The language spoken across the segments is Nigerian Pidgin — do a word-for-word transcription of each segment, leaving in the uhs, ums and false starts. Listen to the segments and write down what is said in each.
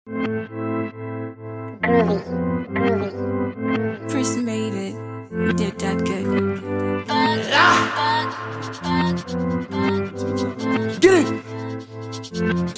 Groovy, groovy. First made it, you did that good. Get it!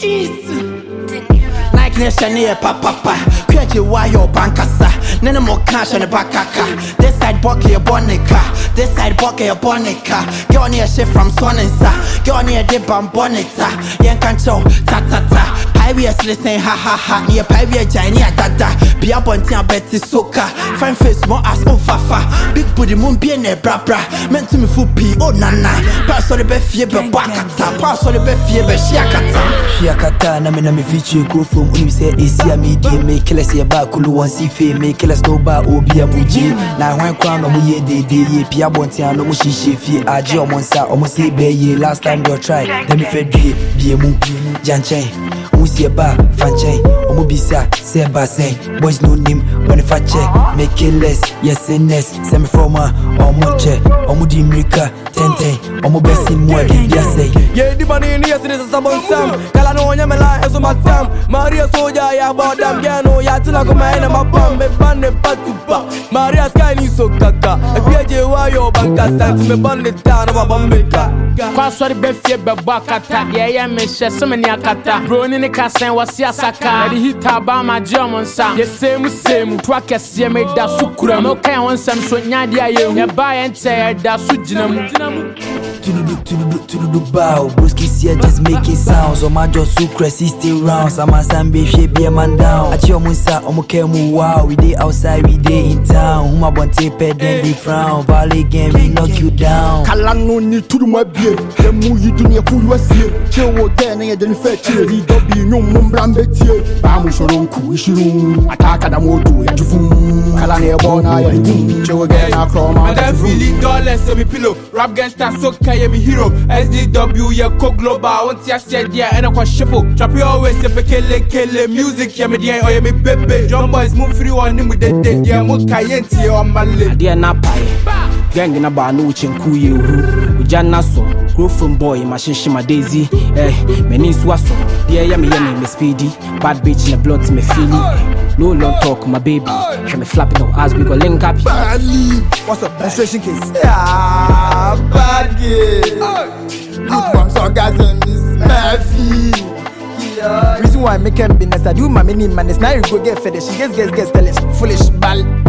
Yes! Like Nation here, papa, papa. Create your wire bankasa. None more cash on the back. This side bucket your bonica. This side bucket your bonica. Get on your shit from Sonensa. Get on your dip and bonita. Yen control, ta ta ta. Highway listen, ha ha ha. Near Pivia Jania dada. Be up on Tia Betty Soka. Fine face more as oh fafa. Big booty moon be in a bra bra. Meant to me for pee, oh nana. Pass on the best fear, but bakata. Pass on the best fear, but shiakata. Shiakata, na me na me feature go from when you say it's a media. Make killers here back, Kulu one see fame. Make killers no ba obi a muji. Na when crown no ye de de ye. Pia bontia no mushi shifi. Aji o monsa, o musi be ye. Last time you try, let me fed ye. Be a mu, janchen. Musi ba, fanchen. Omo bisa, se ba sen. Boys no name, when if I check. Make killers, yes and yes. Semi from a, omo che. Omo di America, ten ten. Omo best in more than yes say. Yeah, the money in here, so this is some Sam. Kala no nya me la, eso ma Sam. Maria soja ya bodam, gano ya tila ko ma ina ma bam. Me ban ne patupa. Maria sky ni so kaka. F J wa yo banka santi me ban ne ta no ba bambeka. Kwa sorry be fie be bakata. Yeah yeah me she so many akata. Bro ni ne kasen wasi asaka. Edi hita ba ma je omonsa. Ye same same. Twa kese me da sukura. Me kan won sam so nya dia ye. Ye ba ye nte da su jinamu. Tuludu, tuludu, tuludu bow. Broski here just making sounds. On my jaw so crazy still rounds. I'm a sambe shape be a man down. At your munsa, I'm okay mu wow. We day outside, we day in town. Whom I want tape then they frown. Valley game, we knock you down. Kalano ni tudu my beer. The mu you do me a fool was here. Chill again and then fetch you. He don't be no mumbram betie. Bamu shoronku, ishiru. Attack at a moto, and you fool. Kalane bona, ya chill again, I crawl my. And I feel it dollars, so me pillow. Rap gangsta, so I am a hero. S D W, yeah, co global. Once I said, yeah, and I was shuffle. Trap you always, yeah, kele kele music, yeah, me, yeah, oh, yeah, me, baby. John boys move free on him with the day, yeah, mo kayenti on my lip. Dear Napai, gang in a banu, chenkuyu, Ujana so, Growth boy, my shishi, my daisy, eh, Menis waso, dear, yeah, me, yeah, me, speedy, bad bitch in the blood to me feeling. No long talk, my baby. Show me flapping out as we go link up. Badly. What's up, menstruation case? Yeah, bad girl. Good one, so guys, and this Murphy. Reason why I make him be nice, I do my mini man. Now you go get fed. She gets, gets, gets, tell us foolish ball.